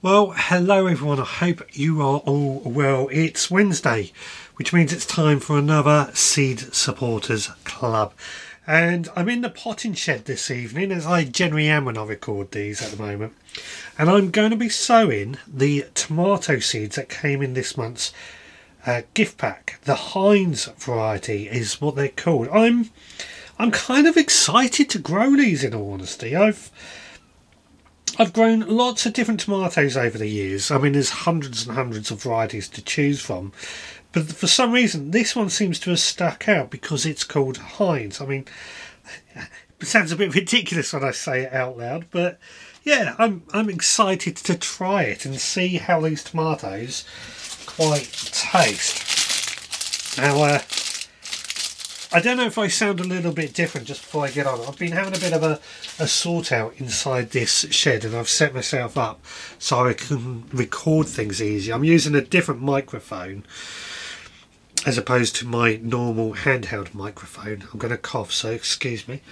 Well, hello everyone. I hope you are all well. It's Wednesday, which means it's time for another Seed Supporters Club. And I'm in the potting shed this evening, as I generally am when I record these at the moment. And I'm going to be sowing the tomato seeds that came in this month's gift pack. The Heinz variety is what they're called. I'm kind of excited to grow these, in all honesty. I've grown lots of different tomatoes over the years. I mean, there's hundreds and hundreds of varieties to choose from. But for some reason, this one seems to have stuck out because it's called Heinz. I mean, it sounds a bit ridiculous when I say it out loud, but yeah, I'm excited to try it and see how these tomatoes quite taste. Now, I don't know if I sound a little bit different just before I get on. I've been having a bit of a sort out inside this shed, and I've set myself up so I can record things easier. I'm using a different microphone as opposed to my normal handheld microphone. I'm going to cough, so excuse me.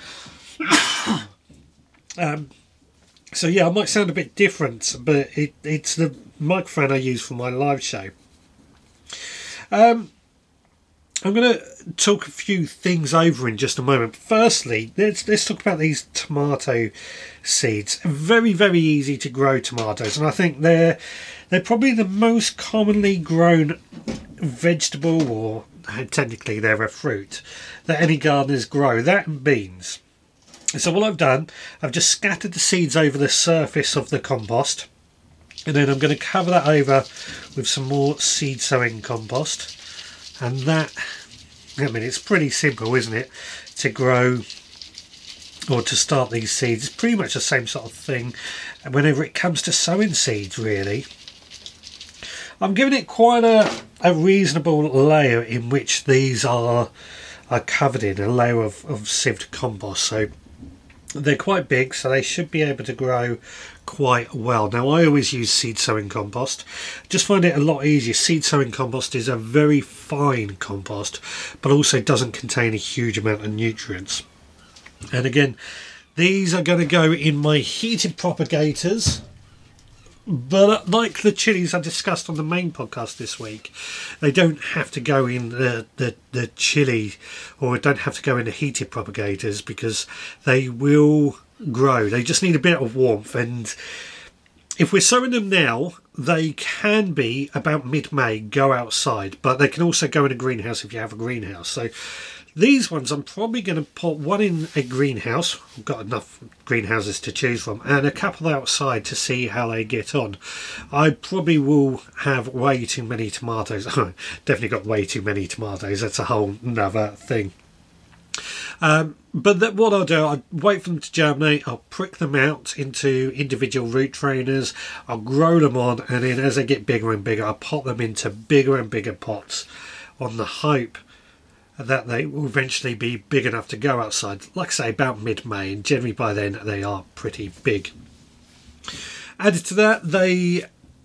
So yeah, I might sound a bit different, but it's the microphone I use for my live show. I'm going to talk a few things over in just a moment. Firstly, let's talk about these tomato seeds. Very, very easy to grow tomatoes, and I think they're probably the most commonly grown vegetable, or technically they're a fruit, that any gardeners grow. That and beans. So what I've done, I've just scattered the seeds over the surface of the compost, and then I'm going to cover that over with some more seed sowing compost. And that, I mean, it's pretty simple, isn't it, to grow or to start these seeds. It's pretty much the same sort of thing whenever it comes to sowing seeds, really. I'm giving it quite a reasonable layer in which these are covered in, a layer of sieved compost. So they're quite big, so they should be able to grow quite well. Now, I always use seed sowing compost. Just find it a lot easier. Seed sowing compost is a very fine compost, but also doesn't contain a huge amount of nutrients. And again, these are going to go in my heated propagators. But like the chilies I discussed on the main podcast this week, they don't have to go in the chili, or don't have to go in the heated propagators, because they will grow. They just need a bit of warmth. And if we're sowing them now, they can be about mid-May go outside, but they can also go in a greenhouse if you have a greenhouse. So these ones, I'm probably going to put one in a greenhouse. I've got enough greenhouses to choose from, and a couple outside to see how they get on. I probably will have way too many tomatoes. Definitely got way too many tomatoes. That's a whole nother thing. But what I'll do, I'll wait for them to germinate. I'll prick them out into individual root trainers. I'll grow them on, and then as they get bigger and bigger, I'll pot them into bigger and bigger pots on the hope that they will eventually be big enough to go outside. Like I say, about mid-May, and generally by then they are pretty big. Added to that, they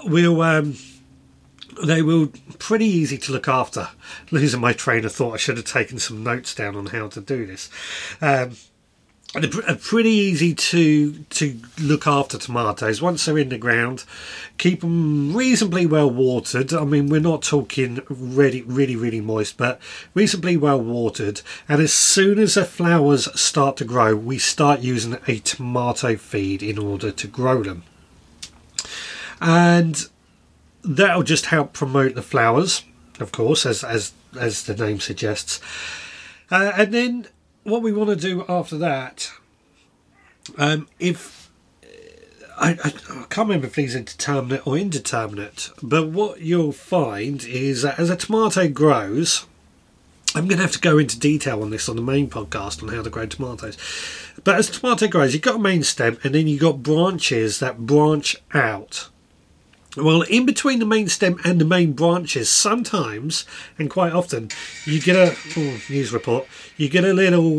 will pretty easy to look after. Losing my train of thought, I should have taken some notes down on how to do this. They're pretty easy to look after tomatoes. Once they're in the ground, keep them reasonably well watered. I mean, we're not talking really moist, but reasonably well watered. And as soon as the flowers start to grow, we start using a tomato feed in order to grow them. And that'll just help promote the flowers, of course, as the name suggests. And then what we want to do after that, if I can't remember if these are determinate or indeterminate, but what you'll find is that as a tomato grows, I'm going to have to go into detail on this on the main podcast on how to grow tomatoes. But as a tomato grows, you've got a main stem, and then you've got branches that branch out. Well, in between the main stem and the main branches, sometimes, and quite often, you get news report, you get a little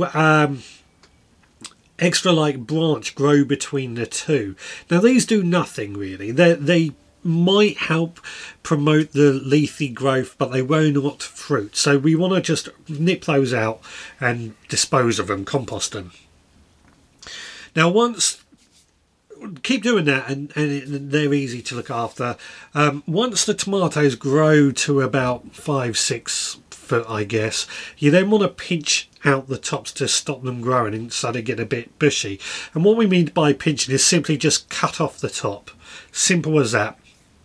extra like branch grow between the two. Now, these do nothing really. They might help promote the leafy growth, but they will not fruit. So we want to just nip those out and dispose of them, compost them. Now, once keep doing that, and they're easy to look after. Once the tomatoes grow to about 5-6 foot, I guess, you then want to pinch out the tops to stop them growing, and so they get a bit bushy. And what we mean by pinching is simply just cut off the top. Simple as that.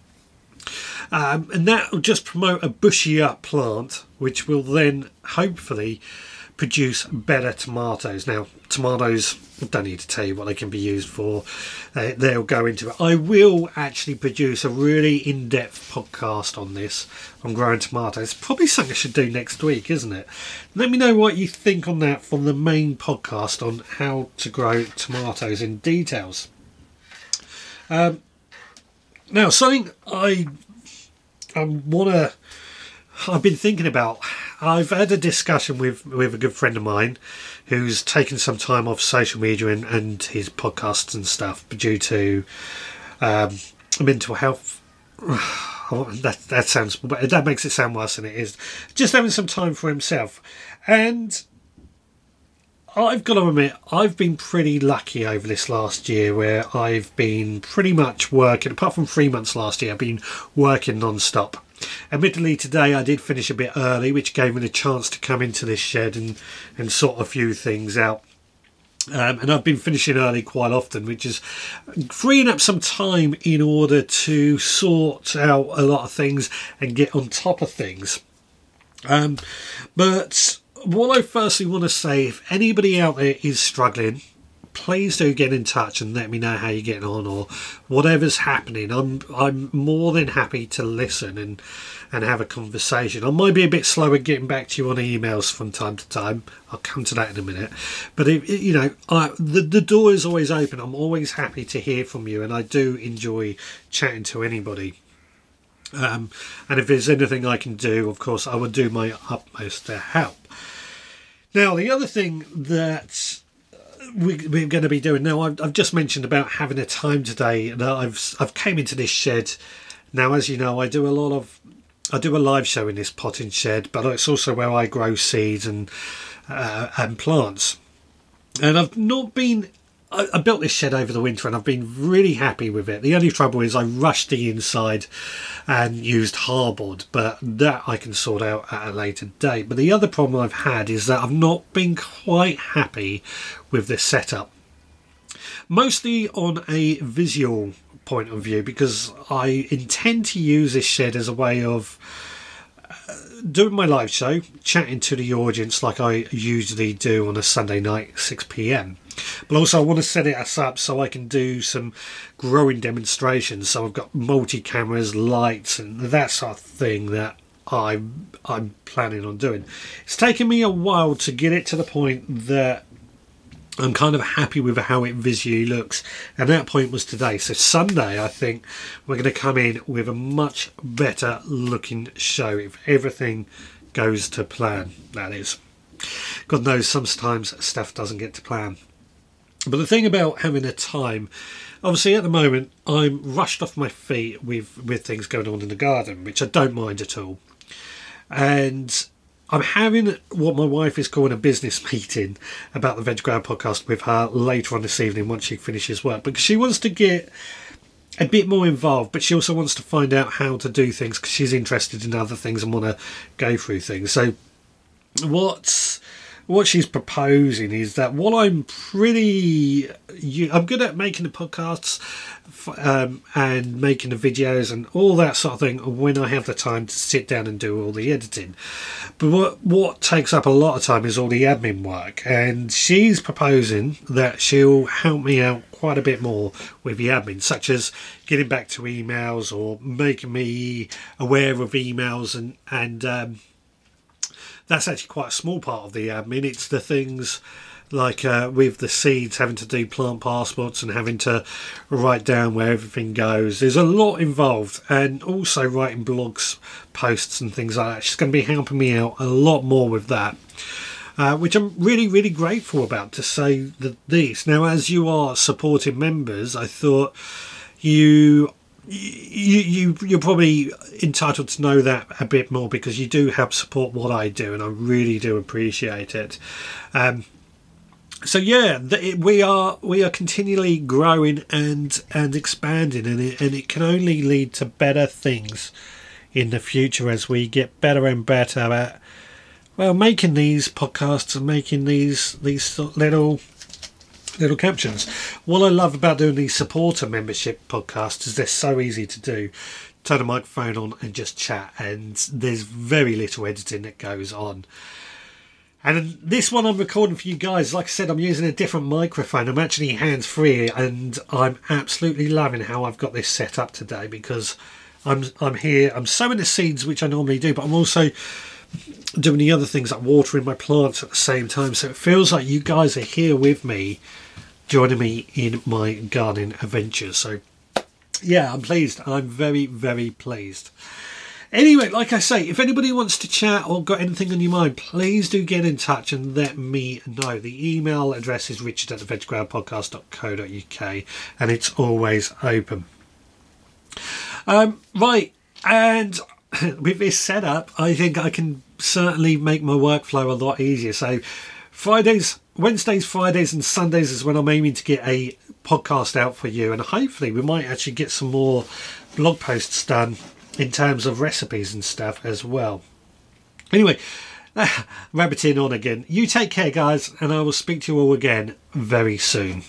And that will just promote a bushier plant, which will then hopefully produce better tomatoes. Now, tomatoes, I don't need to tell you what they can be used for. They'll go into it. I will actually produce a really in-depth podcast on this, on growing tomatoes. Probably something I should do next week, isn't it? Let me know what you think on that from the main podcast on how to grow tomatoes in details. Now, something I've been thinking about. I've had a discussion with a good friend of mine who's taken some time off social media and his podcasts and stuff due to mental health. That makes it sound worse than it is. Just having some time for himself. And I've got to admit, I've been pretty lucky over this last year where I've been pretty much working, apart from 3 months last year, I've been working non-stop. Admittedly, today I did finish a bit early, which gave me the chance to come into this shed and sort a few things out. And I've been finishing early quite often, which is freeing up some time in order to sort out a lot of things and get on top of things. But what I firstly want to say, if anybody out there is struggling, please do get in touch and let me know how you're getting on or whatever's happening. I'm more than happy to listen and have a conversation. I might be a bit slow at getting back to you on emails from time to time. I'll come to that in a minute. But the door is always open. I'm always happy to hear from you, and I do enjoy chatting to anybody. And if there's anything I can do, of course, I will do my utmost to help. Now, the other thing that we're going to be doing now, I've just mentioned about having a time today that I've came into this shed. Now, as you know, I do a live show in this potting shed, but it's also where I grow seeds and plants. And I've not been. I built this shed over the winter and I've been really happy with it. The only trouble is I rushed the inside and used hardboard, but that I can sort out at a later date. But the other problem I've had is that I've not been quite happy with the setup. Mostly on a visual point of view, because I intend to use this shed as a way of doing my live show, chatting to the audience like I usually do on a Sunday night, 6 p.m. But also I want to set it up so I can do some growing demonstrations. So I've got multi-cameras, lights and that sort of thing that I'm planning on doing. It's taken me a while to get it to the point that I'm kind of happy with how it visually looks, and that point was today. So Sunday, I think we're going to come in with a much better looking show if everything goes to plan, that is. God knows sometimes stuff doesn't get to plan. But the thing about having a time, obviously at the moment I'm rushed off my feet with things going on in the garden, which I don't mind at all. And I'm having what my wife is calling a business meeting about the Veg Grower podcast with her later on this evening once she finishes work, because she wants to get a bit more involved, but she also wants to find out how to do things because she's interested in other things and want to go through things. So what she's proposing is that while I'm good at making the podcasts and making the videos and all that sort of thing when I have the time to sit down and do all the editing. But what takes up a lot of time is all the admin work, and she's proposing that she'll help me out quite a bit more with the admin, such as getting back to emails or making me aware of emails and that's actually quite a small part of the admin. It's the things like with the seeds, having to do plant passports and having to write down where everything goes. There's a lot involved, and also writing blogs, posts and things like that. She's going to be helping me out a lot more with that, which I'm really, really grateful about, to say the least. Now, as you are supporting members, I thought you're probably entitled to know that a bit more, because you do help support what I do, and I really do appreciate it. So yeah, we are continually growing and expanding, and it can only lead to better things in the future as we get better and better at, well, making these podcasts and making these little captions. What I love about doing these supporter membership podcasts is they're so easy to do. Turn the microphone on and just chat, and there's very little editing that goes on. And this one I'm recording for you guys, like I said, I'm using a different microphone. I'm actually hands-free, and I'm absolutely loving how I've got this set up today, because I'm here, I'm sowing the seeds, which I normally do, but I'm also doing the other things like watering my plants at the same time. So it feels like you guys are here with me, joining me in my gardening adventures. So yeah, I'm pleased. I'm very, very pleased. Anyway, like I say, if anybody wants to chat or got anything on your mind, please do get in touch and let me know. The email address is richard@theveggrowerpodcast.co.uk, and it's always open. Right, and with this setup, I think I can certainly make my workflow a lot easier. So Wednesdays, Fridays and Sundays is when I'm aiming to get a podcast out for you, and hopefully we might actually get some more blog posts done in terms of recipes and stuff as well. Anyway, rabbiting on again. You take care, guys, and I will speak to you all again very soon.